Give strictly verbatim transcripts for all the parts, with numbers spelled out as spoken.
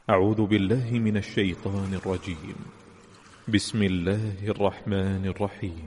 أعوذ بالله من الشيطان الرجيم. بسم الله الرحمن الرحيم.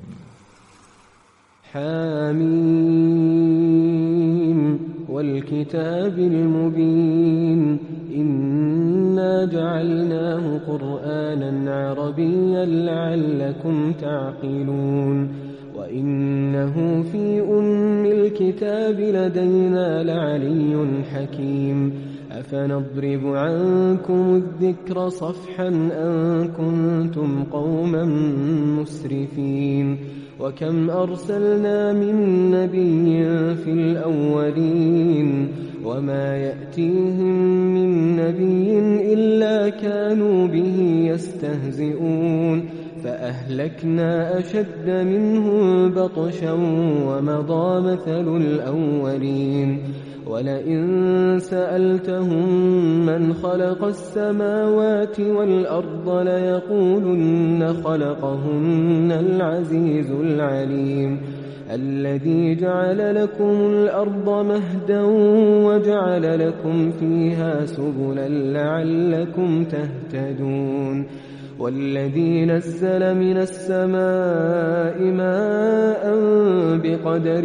حاميم والكتاب المبين إنا جعلناه قرآنا عربيا لعلكم تعقلون وإنه في أم الكتاب لدينا لعلي حكيم أفنضرب عنكم الذكر صفحا أن كنتم قوما مسرفين وكم أرسلنا من نبي في الأولين وما يأتيهم من نبي إلا كانوا به يستهزئون فأهلكنا أشد منهم بطشا ومضى مثل الأولين ولئن سألتهم من خلق السماوات والأرض ليقولن خلقهن العزيز العليم الذي جعل لكم الأرض مهدا وجعل لكم فيها سبلا لعلكم تهتدون والذي نزل من السماء ماء بقدر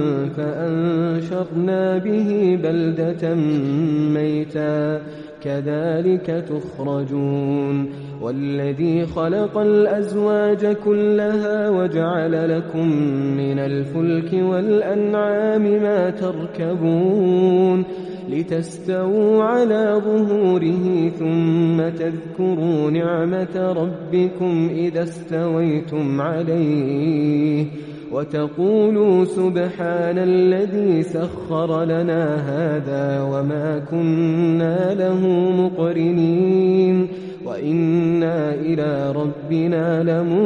فأنشرنا به بلدة ميتا كذلك تخرجون والذي خلق الأزواج كلها وجعل لكم من الفلك والأنعام ما تركبون لتستووا على ظهوره ثم تذكروا نعمة ربكم إذا استويتم عليه وتقولوا سبحان الذي سخر لنا هذا وما كنا له مقرنين وإنا إلى ربنا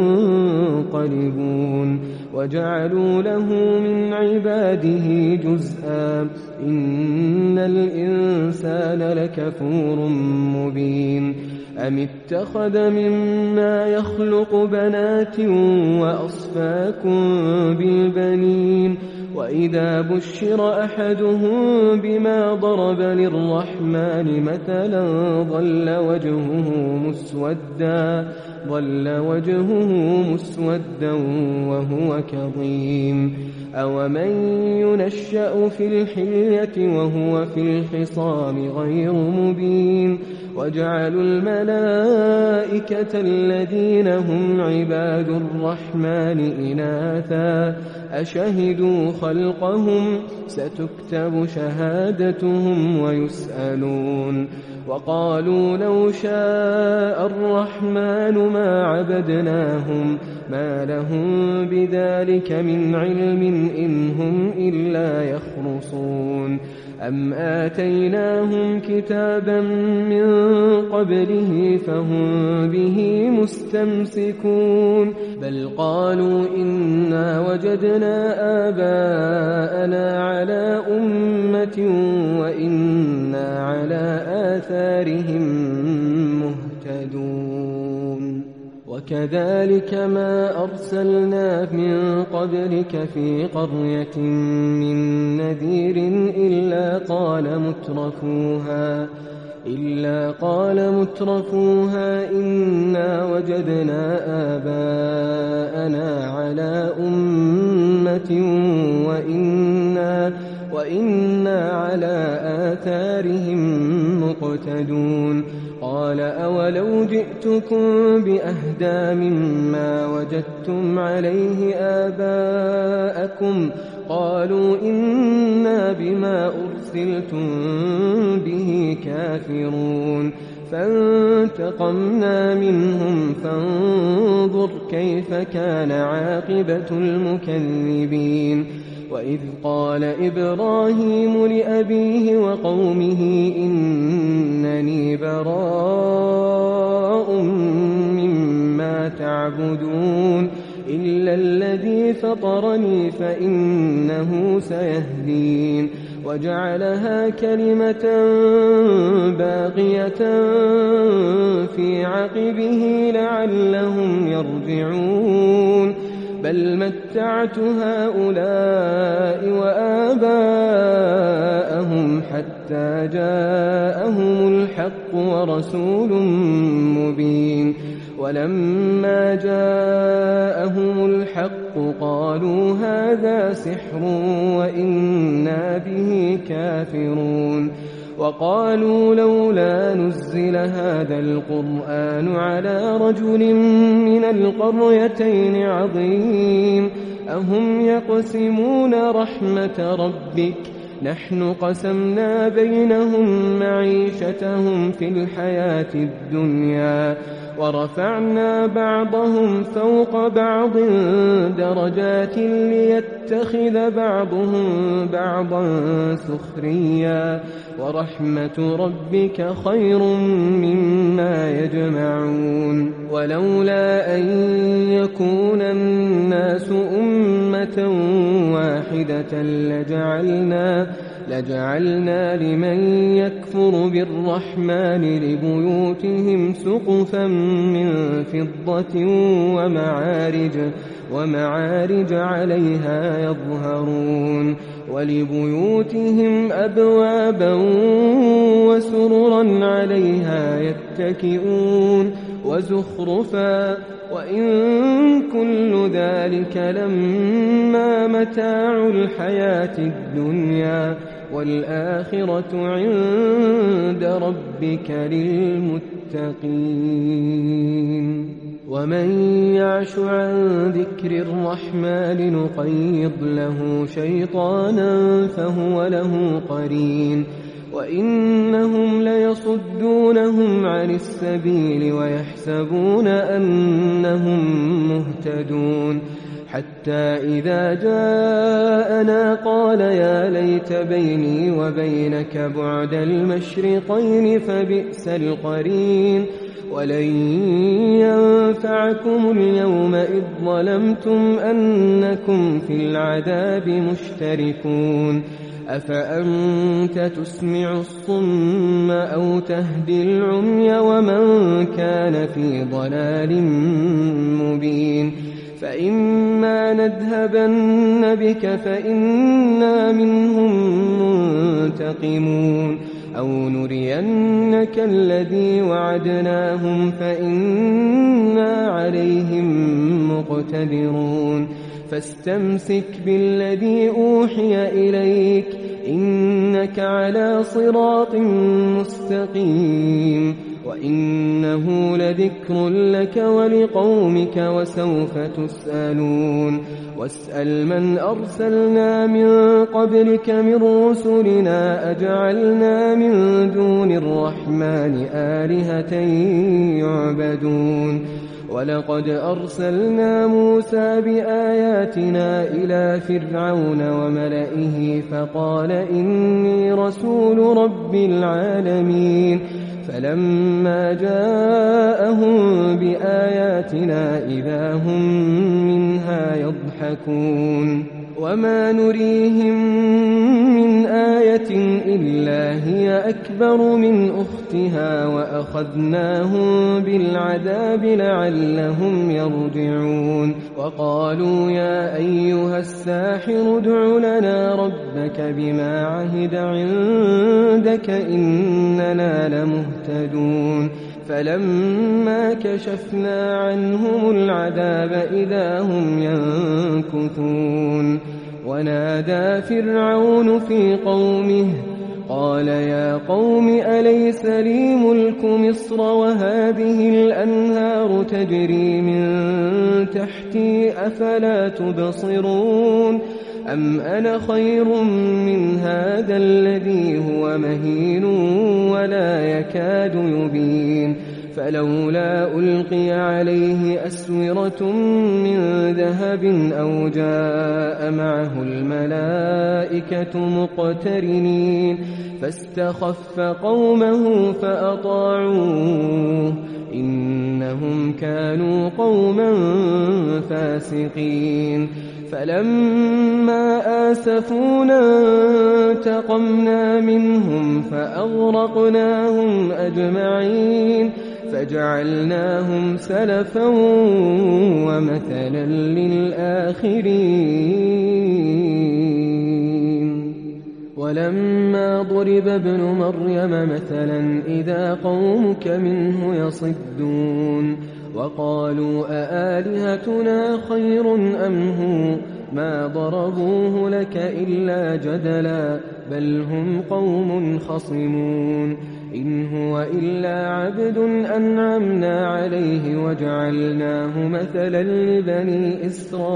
لمنقلبون وجعلوا له من عباده جزءا إن الإنسان لكفور مبين أم اتخذ مما يخلق بنات وأصفاكم بالبنين وإذا بشر أحدهم بما ضرب للرحمن مثلا ظل وجهه مسودا ظل وجهه مسودا وهو كظيم أومن ينشأ في الحلية وهو في الخصام غير مبين وجعلوا الملائكة الذين هم عباد الرحمن إناثا أشهدوا خلقهم ستكتب شهادتهم ويسألون وقالوا لو شاء الرحمن ما عبدناهم ما لهم بذلك من علم إن هم إلا يخرصون أم آتيناهم كتابا من قبله فهم به مستمسكون بل قالوا إنا وجدنا آباءنا على أمة وإنا على آثارهم مهتدون وكذلك ما أرسلنا من قبلك في قرية من نذير إلا قال مترفوها إلا قال مترفوها إنا وجدنا آباءنا على أمة وإنا وإنا على آثارهم مقتدون قال أولو جئتكم بأهدى مما وجدتم عليه آباءكم قالوا إنا بما أرسلتم به كافرون فانتقمنا منهم فانظر كيف كان عاقبة المكذبين وإذ قال إبراهيم لأبيه وقومه إنني براء مما تعبدون إلا الذي فطرني فإنه سيهدين وجعلها كلمة باقية في عقبه لعلهم يرجعون بل متعت هؤلاء وآباءهم حتى جاءهم الحق ورسول مبين ولما جاءهم الحق قالوا هذا سحر وإنا به كافرون وقالوا لولا نزل هذا القرآن على رجل من القريتين عظيم أهم يقسمون رحمة ربك نحن قسمنا بينهم معيشتهم في الحياة الدنيا ورفعنا بعضهم فوق بعض درجات ليتخذ بعضهم بعضا سخريا ورحمة ربك خير مما يجمعون ولولا أن يكون الناس أمة واحدة لجعلنا لجعلنا لمن يكفر بالرحمن لبيوتهم سقفا من فضة ومعارج ومعارج عليها يظهرون ولبيوتهم أبوابا وسررا عليها يتكئون وزخرفا وإن كل ذلك لما متاع الحياة الدنيا والآخرة عند ربك للمتقين ومن يعش عن ذكر الرحمن نقيض له شيطانا فهو له قرين وإنهم ليصدونهم عن السبيل ويحسبون أنهم مهتدون حتى إذا جاءنا قال يا ليت بيني وبينك بعد المشرقين فبئس القرين ولن ينفعكم اليوم إذ ظلمتم أنكم في العذاب مشتركون أفأنت تسمع الصم أو تهدي العمي ومن كان في ضلال مبين فإما نذهبن بك فإنا منهم منتقمون أو نرينك الذي وعدناهم فإنا عليهم مقتدرون فاستمسك بالذي أوحي إليك إنك على صراط مستقيم وإنه لذكر لك ولقومك وسوف تسألون واسأل من أرسلنا من قبلك من رسلنا أجعلنا من دون الرحمن آلهة يعبدون ولقد أرسلنا موسى بآياتنا إلى فرعون وملئه فقال إني رسول رب العالمين فلما جاءهم بآياتنا إذا هم منها يضحكون وما نريهم من آية إلا هي أكبر من أختها وأخذناهم بالعذاب لعلهم يرجعون وقالوا يا أيها الساحر ادع لنا ربك بما عهد عندك إننا لمهتدون فلما كشفنا عنهم العذاب إذا هم ينكثون ونادى فرعون في قومه قال يا قوم أليس لي ملك مصر وهذه الأنهار تجري من تحتي أفلا تبصرون أم أنا خير من هذا الذي هو مهين ولا يكاد يبين فلولا ألقي عليه أسورة من ذهب أو جاء معه الملائكة مقترنين فاستخف قومه فأطاعوه إنهم كانوا قوما فاسقين فلما آسفونا انتقمنا منهم فأغرقناهم أجمعين فجعلناهم سلفا ومثلا للآخرين ولما ضرب ابن مريم مثلا إذا قومك منه يصدون وقالوا أآلهتنا خير أم هو ما ضربوه لك إلا جدلا بل هم قوم خصمون إن هو إلا عبد أنعمنا عليه وجعلناه مثلا لبني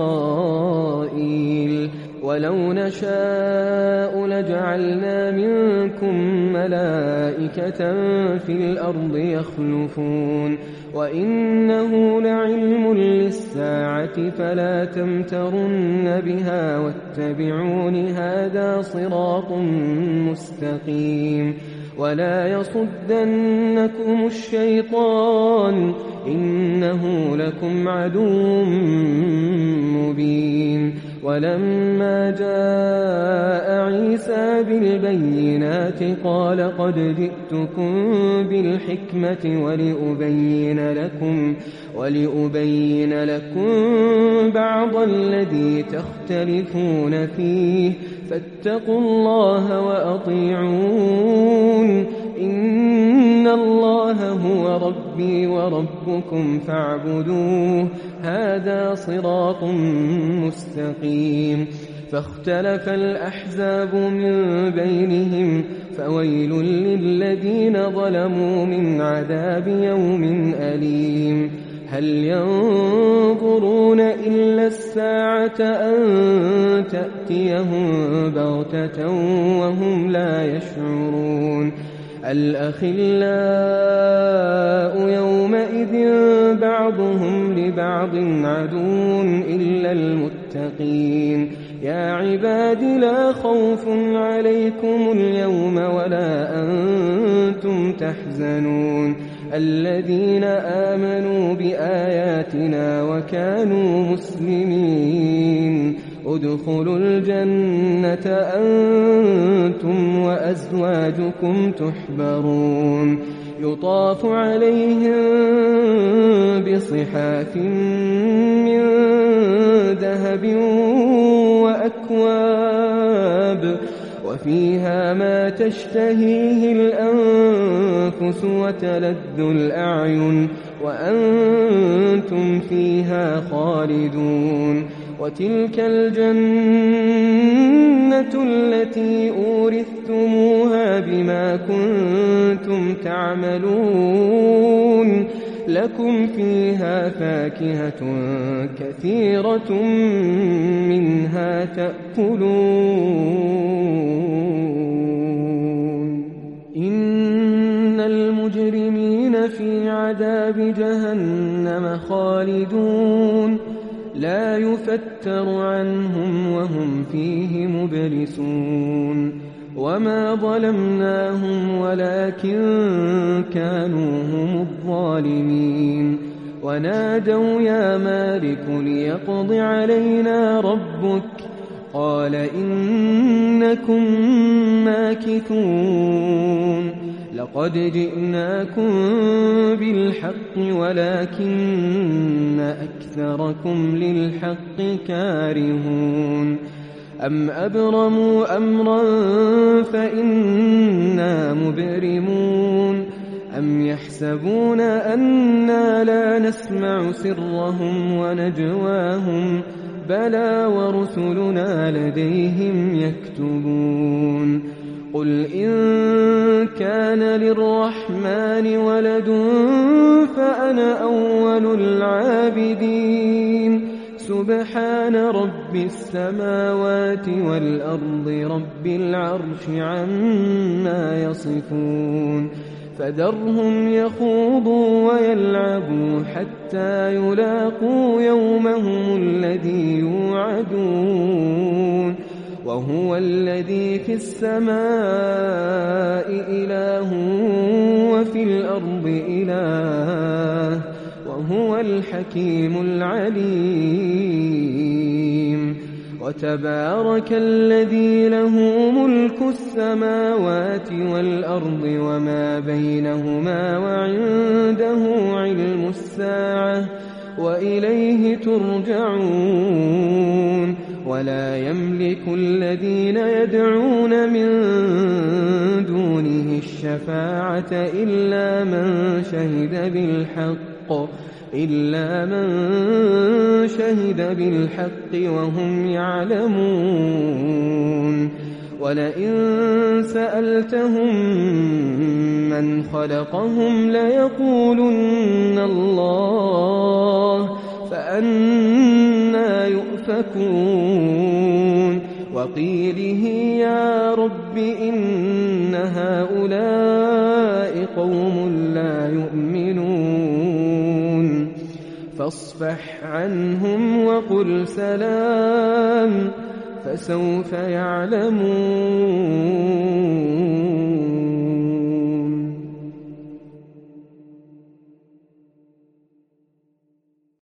إسرائيل ولو نشاء لجعلنا منكم ملائكة في الأرض يخلفون وإنه لعلم للساعة فلا تمترن بها واتبعون هذا صراط مستقيم ولا يصدنكم الشيطان إنه لكم عدو مبين ولما جاء عيسى بالبينات قال قد جئتكم بالحكمة ولأبين لكم, ولأبين لكم بعض الذي تختلفون فيه فاتقوا الله وأطيعون إن الله هو ربي وربكم فاعبدوه هذا صراط مستقيم فاختلف الأحزاب من بينهم فويل للذين ظلموا من عذاب يوم أليم هل ينظرون إلا الساعة أن تأتيهم بغتة وهم لا يشعرون الأخلاء يومئذ بعضهم لبعض عدو إلا المتقين يا عباد لا خوف عليكم اليوم ولا أنتم تحزنون الذين آمنوا بآياتنا وكانوا مسلمين ادخلوا الجنة أنتم وأزواجكم تحبرون يطاف عليهم بصحاف من ذهب وأكواب وفيها ما تشتهيه الأنفس وتلذ الأعين وأنتم فيها خالدون وتلك الجنة التي أورثتموها بما كنتم تعملون لكم فيها فاكهة كثيرة منها تأكلون إن المجرمين في عذاب جهنم خالدون لا يفتر عنهم وهم فيه مبلسون وما ظلمناهم ولكن كانوا هم الظالمين ونادوا يا مالك ليقض علينا ربك قال إنكم ماكثون لقد جئناكم بالحق ولكن أكثركم للحق كارهون أم أبرموا أمرا فإنا مبرمون أم يحسبون أنا لا نسمع سرهم ونجواهم بلى ورسلنا لديهم يكتبون قل إن كان للرحمن ولد فأنا أول العابدين سبحان رب السماوات والأرض رب العرش عما يصفون فذرهم يخوضوا ويلعبوا حتى يلاقوا يومهم الذي يوعدون وهو الذي في السماء إله وفي الأرض إله وهو الحكيم العليم وتبارك الذي له ملك السماوات والأرض وما بينهما وعنده علم الساعة وإليه ترجعون ولا يملك الذين يدعون من دونه الشفاعة إلا من شهد بالحق إلا من شهد بالحق وهم يعلمون ولئن سألتهم من خلقهم ليقولن الله فأنى يؤفكون وقيله يا رب إن هؤلاء قوم لا يؤمنون فاصفح عنهم وقل سلام فسوف يعلمون